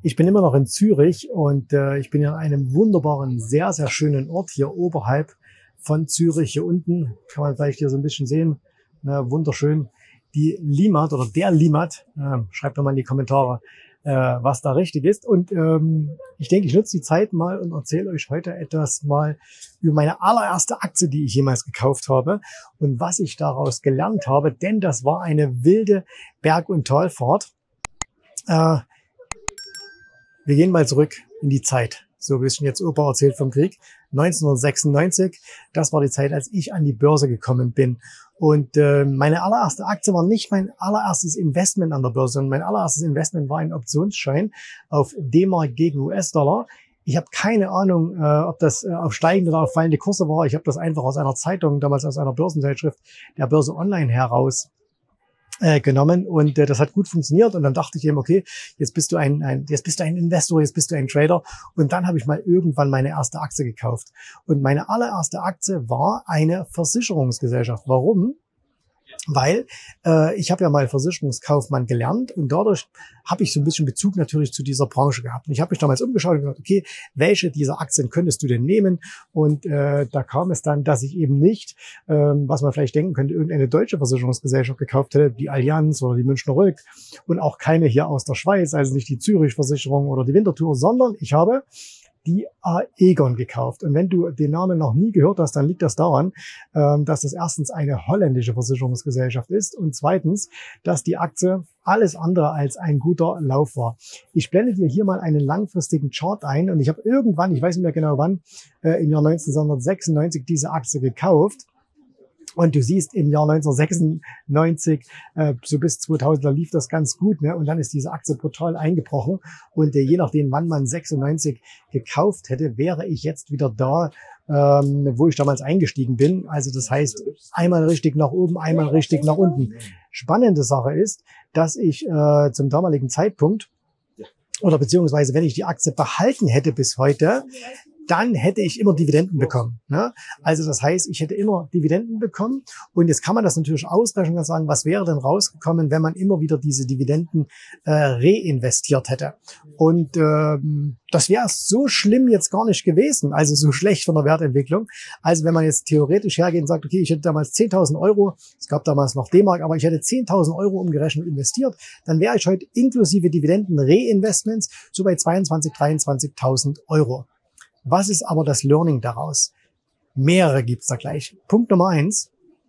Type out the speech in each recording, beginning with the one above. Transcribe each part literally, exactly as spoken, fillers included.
Ich bin immer noch in Zürich und äh, ich bin in einem wunderbaren, sehr, sehr schönen Ort hier oberhalb von Zürich. Hier unten kann man vielleicht hier so ein bisschen sehen, na, wunderschön, die Limmat oder der Limmat. Äh, schreibt doch mal in die Kommentare, äh, was da richtig ist. Und ähm, ich denke, ich nutze die Zeit mal und erzähle euch heute etwas mal über meine allererste Aktie, die ich jemals gekauft habe und was ich daraus gelernt habe, denn das war eine wilde Berg- und Talfahrt. Äh, Wir gehen mal zurück in die Zeit. So ein bisschen jetzt Opa erzählt vom Krieg. neunzehnhundertsechsundneunzig, das war die Zeit, als ich an die Börse gekommen bin. Und äh, meine allererste Aktie war nicht mein allererstes Investment an der Börse, sondern mein allererstes Investment war ein Optionsschein auf D-Mark gegen U S-Dollar. Ich habe keine Ahnung, äh, ob das äh, auf steigende oder auf fallende Kurse war. Ich habe das einfach aus einer Zeitung, damals aus einer Börsenzeitschrift, der Börse Online heraus Äh, genommen und äh, das hat gut funktioniert und dann dachte ich eben, okay, jetzt bist du ein, ein jetzt bist du ein Investor, jetzt bist du ein Trader und dann habe ich mal irgendwann meine erste Aktie gekauft und meine allererste Aktie war eine Versicherungsgesellschaft. Warum? Weil äh, ich habe ja mal Versicherungskaufmann gelernt und dadurch habe ich so ein bisschen Bezug natürlich zu dieser Branche gehabt. Und ich habe mich damals umgeschaut und gesagt, okay, welche dieser Aktien könntest du denn nehmen? Und äh, da kam es dann, dass ich eben nicht, ähm, was man vielleicht denken könnte, irgendeine deutsche Versicherungsgesellschaft gekauft hätte, die Allianz oder die Münchner Rück und auch keine hier aus der Schweiz, also nicht die Zürich-Versicherung oder die Winterthur, sondern ich habe die Aegon gekauft. Und wenn du den Namen noch nie gehört hast, dann liegt das daran, dass das erstens eine holländische Versicherungsgesellschaft ist und zweitens, dass die Aktie alles andere als ein guter Lauf war. Ich blende dir hier mal einen langfristigen Chart ein und ich habe irgendwann, ich weiß nicht mehr genau wann, im Jahr neunzehnhundertsechsundneunzig diese Aktie gekauft. Und du siehst, im Jahr neunzehnhundertsechsundneunzig, äh, so bis zweitausend, da lief das ganz gut, ne? Und dann ist diese Aktie brutal eingebrochen. Und äh, je nachdem, wann man sechsundneunzig gekauft hätte, wäre ich jetzt wieder da, ähm, wo ich damals eingestiegen bin. Also das heißt, einmal richtig nach oben, einmal richtig nach unten. Spannende Sache ist, dass ich äh, zum damaligen Zeitpunkt, oder beziehungsweise wenn ich die Aktie behalten hätte bis heute, dann hätte ich immer Dividenden bekommen. Ne? Also das heißt, ich hätte immer Dividenden bekommen. Und jetzt kann man das natürlich ausrechnen und sagen, was wäre denn rausgekommen, wenn man immer wieder diese Dividenden äh, reinvestiert hätte. Und ähm, das wäre so schlimm jetzt gar nicht gewesen, also so schlecht von der Wertentwicklung. Also wenn man jetzt theoretisch hergeht und sagt, okay, ich hätte damals zehntausend Euro, es gab damals noch D-Mark, aber ich hätte zehntausend Euro umgerechnet investiert, dann wäre ich heute inklusive Dividenden Reinvestments so bei zweiundzwanzigtausend, dreiundzwanzigtausend Euro. Was ist aber das Learning daraus? Mehrere gibt's da gleich. Punkt Nummer eins.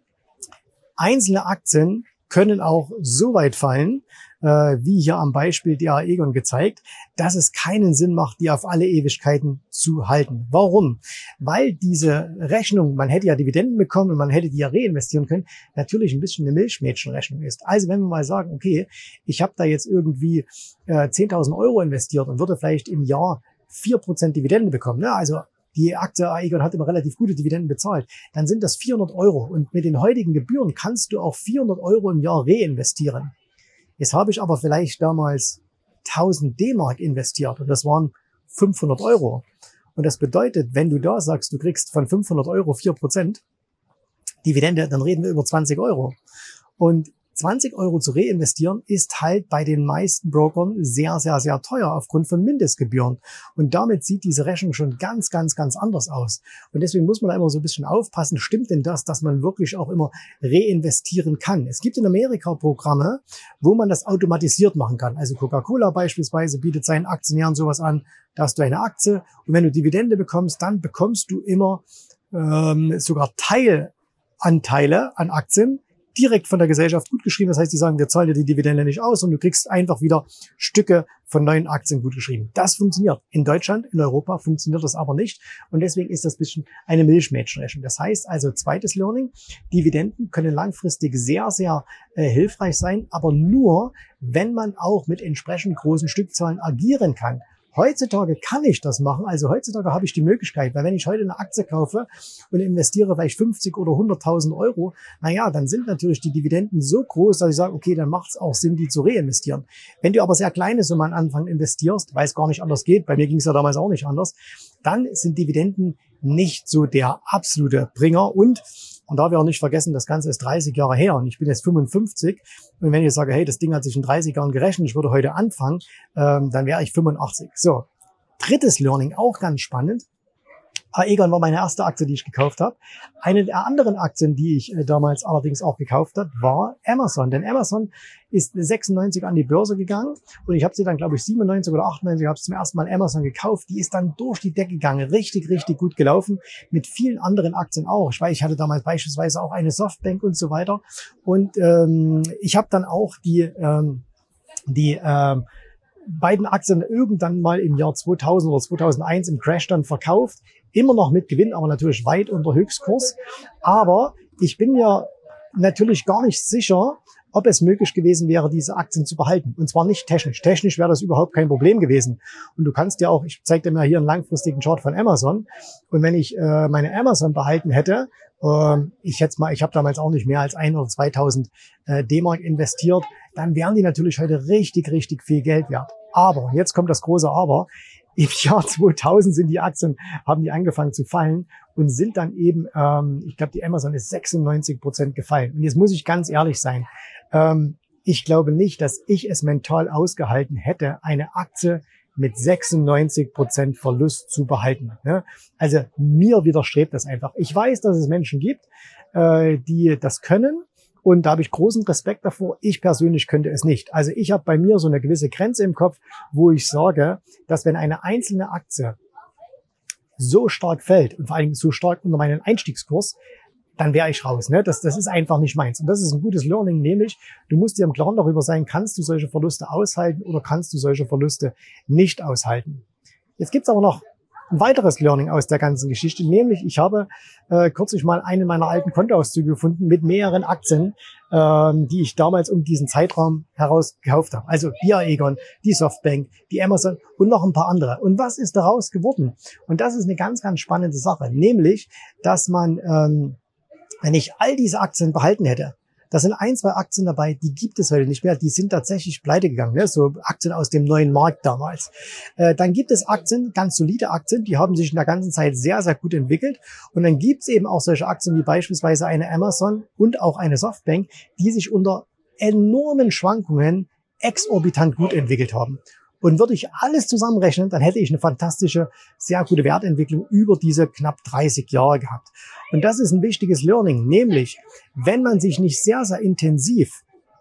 Einzelne Aktien können auch so weit fallen, äh, wie hier am Beispiel der Aegon gezeigt, dass es keinen Sinn macht, die auf alle Ewigkeiten zu halten. Warum? Weil diese Rechnung, man hätte ja Dividenden bekommen und man hätte die ja reinvestieren können, natürlich ein bisschen eine Milchmädchenrechnung ist. Also wenn wir mal sagen, okay, ich habe da jetzt irgendwie äh, zehntausend Euro investiert und würde vielleicht im Jahr vier Prozent Dividende bekommen, ne? Also die Aktie Aegon hat immer relativ gute Dividenden bezahlt, dann sind das vierhundert Euro und mit den heutigen Gebühren kannst du auch vierhundert Euro im Jahr reinvestieren. Jetzt habe ich aber vielleicht damals tausend D-Mark investiert und das waren fünfhundert Euro. Und das bedeutet, wenn du da sagst, du kriegst von fünfhundert Euro vier Prozent Dividende, dann reden wir über zwanzig Euro. Und zwanzig Euro zu reinvestieren ist halt bei den meisten Brokern sehr, sehr, sehr teuer aufgrund von Mindestgebühren. Und damit sieht diese Rechnung schon ganz, ganz, ganz anders aus. Und deswegen muss man da immer so ein bisschen aufpassen, stimmt denn das, dass man wirklich auch immer reinvestieren kann? Es gibt in Amerika Programme, wo man das automatisiert machen kann. Also Coca-Cola beispielsweise bietet seinen Aktionären sowas an, da hast du eine Aktie und wenn du Dividende bekommst, dann bekommst du immer ähm, sogar Teilanteile an Aktien, direkt von der Gesellschaft gutgeschrieben. Das heißt, die sagen, wir zahlen dir die Dividende nicht aus und du kriegst einfach wieder Stücke von neuen Aktien gutgeschrieben. Das funktioniert. In Deutschland, in Europa funktioniert das aber nicht. Und deswegen ist das ein bisschen eine Milchmädchenrechnung. Das heißt also, zweites Learning, Dividenden können langfristig sehr, sehr äh, hilfreich sein, aber nur, wenn man auch mit entsprechend großen Stückzahlen agieren kann. Heutzutage kann ich das machen, also heutzutage habe ich die Möglichkeit, weil wenn ich heute eine Aktie kaufe und investiere vielleicht fünfzig oder hunderttausend Euro, naja, dann sind natürlich die Dividenden so groß, dass ich sage, okay, dann macht es auch Sinn, die zu reinvestieren. Wenn du aber sehr kleine Summen am Anfang investierst, weil es gar nicht anders geht, bei mir ging es ja damals auch nicht anders, dann sind Dividenden nicht so der absolute Bringer. Und man darf ja auch nicht vergessen, das Ganze ist dreißig Jahre her und ich bin jetzt fünfundfünfzig. Und wenn ich sage, hey, das Ding hat sich in dreißig Jahren gerechnet, ich würde heute anfangen, ähm, dann wäre ich fünfundachtzig. So, drittes Learning, auch ganz spannend. Aegon war meine erste Aktie, die ich gekauft habe. Eine der anderen Aktien, die ich äh, damals allerdings auch gekauft habe, war Amazon. Denn Amazon ist sechsundneunzig an die Börse gegangen und ich habe sie dann, glaube ich, siebenundneunzig oder achtundneunzig, habe zum ersten Mal Amazon gekauft. Die ist dann durch die Decke gegangen, richtig, richtig gut gelaufen, mit vielen anderen Aktien auch. Ich weiß, ich hatte damals beispielsweise auch eine Softbank und so weiter. Und ähm, ich habe dann auch die ähm, die ähm, beiden Aktien irgendwann mal im Jahr zweitausend oder zweitausendeins im Crash dann verkauft. Immer noch mit Gewinn, aber natürlich weit unter Höchstkurs. Aber ich bin mir natürlich gar nicht sicher, ob es möglich gewesen wäre, diese Aktien zu behalten. Und zwar nicht technisch. Technisch wäre das überhaupt kein Problem gewesen. Und du kannst ja auch, ich zeige dir mal hier einen langfristigen Chart von Amazon. Und wenn ich äh, meine Amazon behalten hätte, äh, ich jetzt mal, ich habe damals auch nicht mehr als ein oder zweitausend äh, D-Mark investiert, dann wären die natürlich heute richtig, richtig viel Geld wert. Aber, jetzt kommt das große Aber, im Jahr zweitausend sind die Aktien, haben die angefangen zu fallen und sind dann eben, ähm, ich glaube, die Amazon ist sechsundneunzig Prozent gefallen. Und jetzt muss ich ganz ehrlich sein, ähm, ich glaube nicht, dass ich es mental ausgehalten hätte, eine Aktie mit sechsundneunzig Prozent Verlust zu behalten. Ne? Also mir widerstrebt das einfach. Ich weiß, dass es Menschen gibt, äh, die das können. Und da habe ich großen Respekt davor. Ich persönlich könnte es nicht. Also ich habe bei mir so eine gewisse Grenze im Kopf, wo ich sage, dass wenn eine einzelne Aktie so stark fällt und vor allem so stark unter meinen Einstiegskurs, dann wäre ich raus. Ne? Das, das ist einfach nicht meins. Und das ist ein gutes Learning, nämlich du musst dir im Klaren darüber sein, kannst du solche Verluste aushalten oder kannst du solche Verluste nicht aushalten. Jetzt gibt's aber noch ein weiteres Learning aus der ganzen Geschichte, nämlich ich habe äh, kürzlich mal einen meiner alten Kontoauszüge gefunden mit mehreren Aktien, ähm, die ich damals um diesen Zeitraum heraus gekauft habe. Also die Aegon, die Softbank, die Amazon und noch ein paar andere. Und was ist daraus geworden? Und das ist eine ganz, ganz spannende Sache, nämlich, dass man, ähm, wenn ich all diese Aktien behalten hätte, da sind ein, zwei Aktien dabei, die gibt es heute nicht mehr. Die sind tatsächlich pleite gegangen, ne? So Aktien aus dem neuen Markt damals. Äh, dann gibt es Aktien, ganz solide Aktien, die haben sich in der ganzen Zeit sehr, sehr gut entwickelt. Und dann gibt es eben auch solche Aktien wie beispielsweise eine Amazon und auch eine Softbank, die sich unter enormen Schwankungen exorbitant gut entwickelt haben. Und würde ich alles zusammenrechnen, dann hätte ich eine fantastische, sehr gute Wertentwicklung über diese knapp dreißig Jahre gehabt. Und das ist ein wichtiges Learning, nämlich wenn man sich nicht sehr, sehr intensiv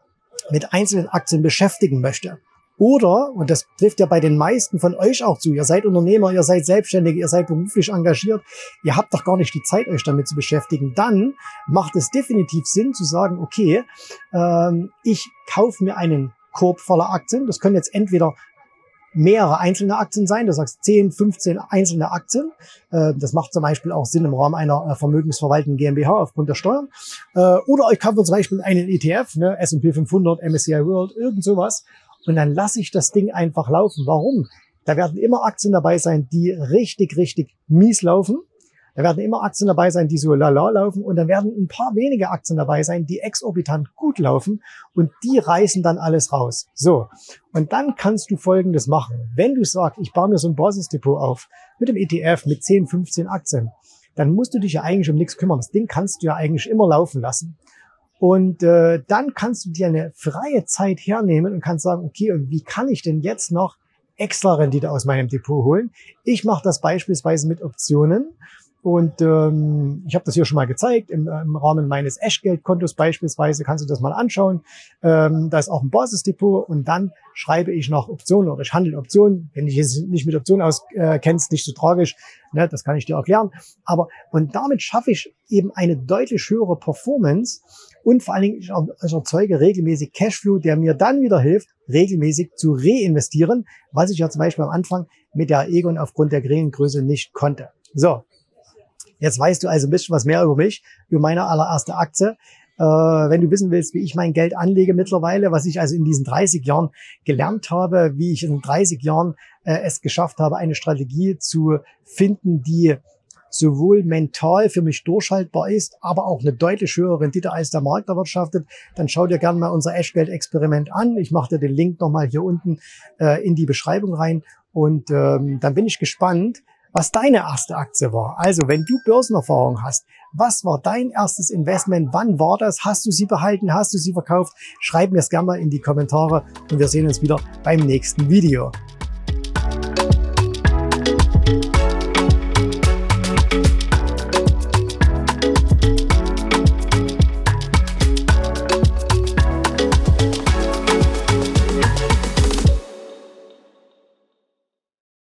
mit einzelnen Aktien beschäftigen möchte oder, und das trifft ja bei den meisten von euch auch zu, ihr seid Unternehmer, ihr seid Selbstständige, ihr seid beruflich engagiert, ihr habt doch gar nicht die Zeit, euch damit zu beschäftigen, dann macht es definitiv Sinn zu sagen, okay, ähm, ich kaufe mir einen Korb voller Aktien, das können jetzt entweder mehrere einzelne Aktien sein. Du sagst zehn, fünfzehn einzelne Aktien. Das macht zum Beispiel auch Sinn im Rahmen einer vermögensverwaltenden GmbH aufgrund der Steuern. Oder ich kaufe zum Beispiel einen E T F, ne, S und P fünfhundert, M S C I World, irgend sowas. Und dann lasse ich das Ding einfach laufen. Warum? Da werden immer Aktien dabei sein, die richtig, richtig mies laufen. Da werden immer Aktien dabei sein, die so lala laufen. Und dann werden ein paar wenige Aktien dabei sein, die exorbitant gut laufen. Und die reißen dann alles raus. So. Und dann kannst du Folgendes machen. Wenn du sagst, ich baue mir so ein Basisdepot auf mit dem E T F, mit zehn, fünfzehn Aktien, dann musst du dich ja eigentlich um nichts kümmern. Das Ding kannst du ja eigentlich immer laufen lassen. Und äh, dann kannst du dir eine freie Zeit hernehmen und kannst sagen, okay, und wie kann ich denn jetzt noch extra Rendite aus meinem Depot holen? Ich mache das beispielsweise mit Optionen. Und ähm, ich habe das hier schon mal gezeigt, im, im Rahmen meines Echtgeldkontos beispielsweise, kannst du das mal anschauen. Ähm, da ist auch ein Basisdepot und dann schreibe ich noch Optionen oder ich handle Optionen. Wenn du dich jetzt nicht mit Optionen auskennst, nicht so tragisch, ne, das kann ich dir erklären. Aber und damit schaffe ich eben eine deutlich höhere Performance und vor allen Dingen, ich, ich erzeuge regelmäßig Cashflow, der mir dann wieder hilft, regelmäßig zu reinvestieren, was ich ja zum Beispiel am Anfang mit der Aegon aufgrund der geringen Größe nicht konnte. So. Jetzt weißt du also ein bisschen was mehr über mich, über meine allererste Aktie. Äh, wenn du wissen willst, wie ich mein Geld anlege mittlerweile, was ich also in diesen dreißig Jahren gelernt habe, wie ich in dreißig Jahren äh, es geschafft habe, eine Strategie zu finden, die sowohl mental für mich durchhaltbar ist, aber auch eine deutlich höhere Rendite als der Markt erwirtschaftet, dann schau dir gerne mal unser Echtgeld-Experiment an. Ich mache dir den Link nochmal hier unten äh, in die Beschreibung rein und ähm, dann bin ich gespannt, was deine erste Aktie war. Also wenn du Börsenerfahrung hast, was war dein erstes Investment? Wann war das? Hast du sie behalten? Hast du sie verkauft? Schreib mir es gerne mal in die Kommentare und wir sehen uns wieder beim nächsten Video.